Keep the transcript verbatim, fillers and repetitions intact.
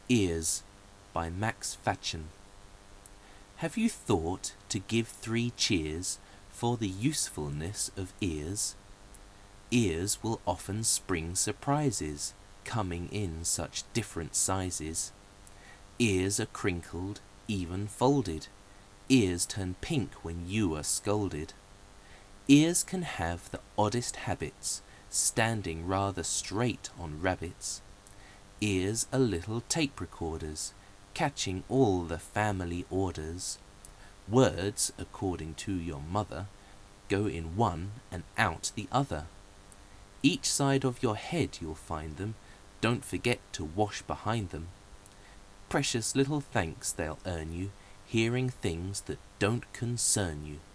Ears by Max Fatchen. Have you thought to give three cheers for the usefulness of ears? Ears will often spring surprises, coming in such different sizes. Ears are crinkled, even folded. Ears turn pink when you are scolded. Ears can have the oddest habits, standing rather straight on rabbits. Ears are little tape recorders, catching all the family orders. Words, according to your mother, go in one and out the other. Each side of your head you'll find them, don't forget to wash behind them. Precious little thanks they'll earn you, hearing things that don't concern you.